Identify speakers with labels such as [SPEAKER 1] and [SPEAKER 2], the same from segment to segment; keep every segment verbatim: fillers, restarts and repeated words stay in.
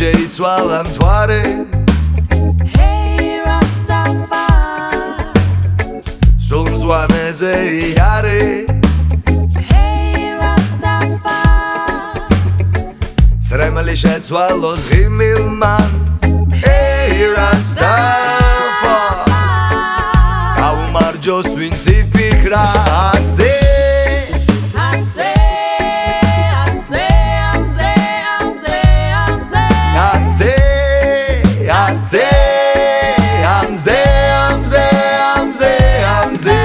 [SPEAKER 1] shade sualantoare.
[SPEAKER 2] Hey Rastafari,
[SPEAKER 1] Sunt zoaneze iare.
[SPEAKER 2] hey Rastafari,
[SPEAKER 1] Sremeli shed swallows himmelman. Hey Rastafari, Kaumar jo swin si pikra ase. Amze, amze, amze, amze, amze.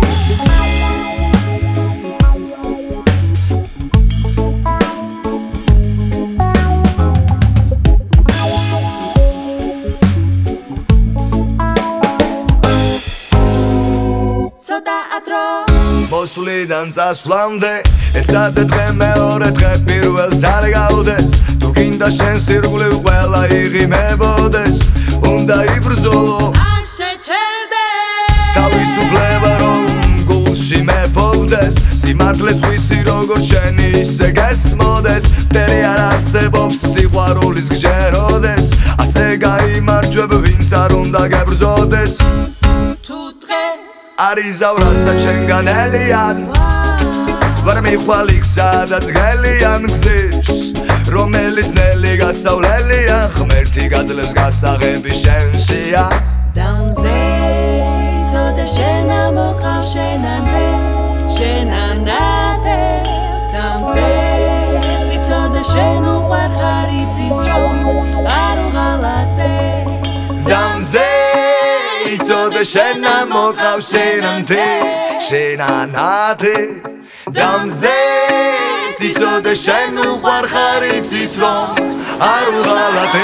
[SPEAKER 1] Მოსული დანცა სვლამდე ერთად დღე მეორე დღე პირველ სარგავდეს თუ გინდა შენ სირგულე ყველა იღიმებოდეს უნდა იბრძოლო
[SPEAKER 2] არ შეჩერდე
[SPEAKER 1] თავისუფლება რომ გულში მეფოვდეს სიმართლეს ვისი როგორც შენი ისე გესმოდეს მტერი არ არსებობს სიყვარულის გჯეროდეს ასე გაიმარჯვებ ვინც არ უნდა გებრძოდეს
[SPEAKER 2] თუ დღეს
[SPEAKER 1] არის ზავრასა ჩემგან ელიან ვარ მიხვალ იქ სადაც გელიან გზის რომელიც ნელი გასავლელია ღმერთი გაძლევს გასაღები შენშია
[SPEAKER 2] დამზე ცოტა შენ ამოყავ შენამდე შენანადე დამზე ცოტა შენ უყვარ ხარ იცის რომ არ უღალატე
[SPEAKER 1] დამზე ცოტა შენ ამოყავ შენამდე შენანადე დამზე სიცოდე შენ უყვარ ხარ იცის რომ არ უღალატე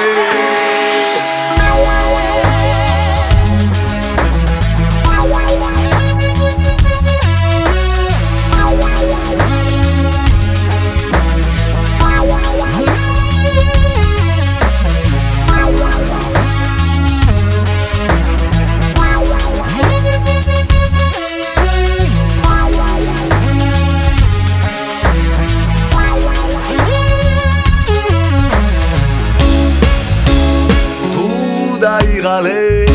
[SPEAKER 1] დაიღალე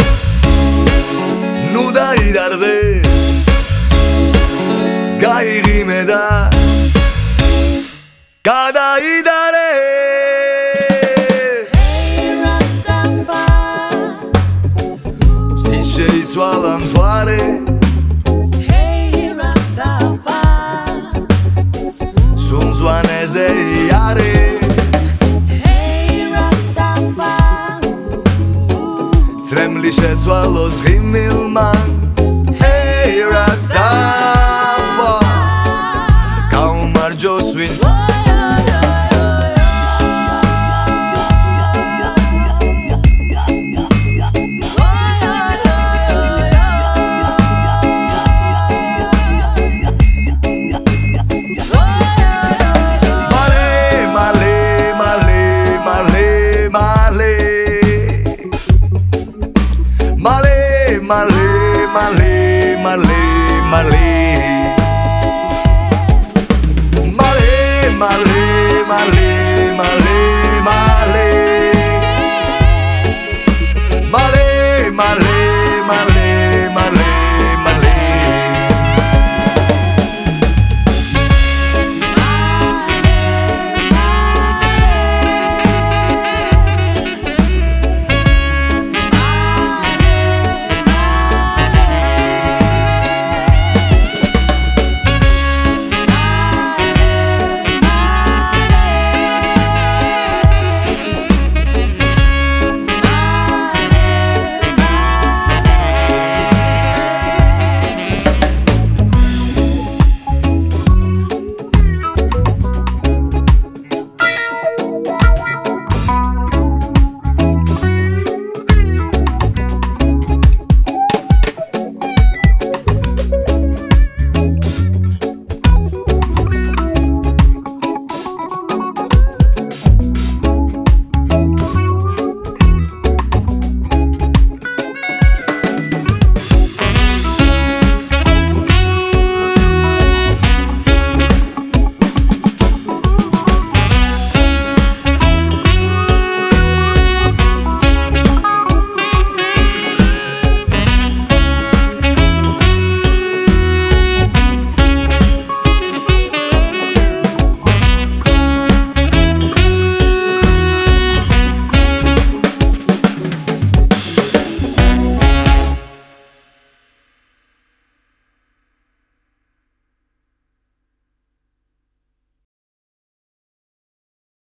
[SPEAKER 1] ნუ დაიდარდე გაიღიმე და გადაიდარე სი შეიცვალა მთვარე სუნძვანეზე იარე Sremli შეცვალოს ღიმილმან Hey Rastafari გაუმარჯოს ვინც Male, male, male, male Male, male, male, male, male Male, male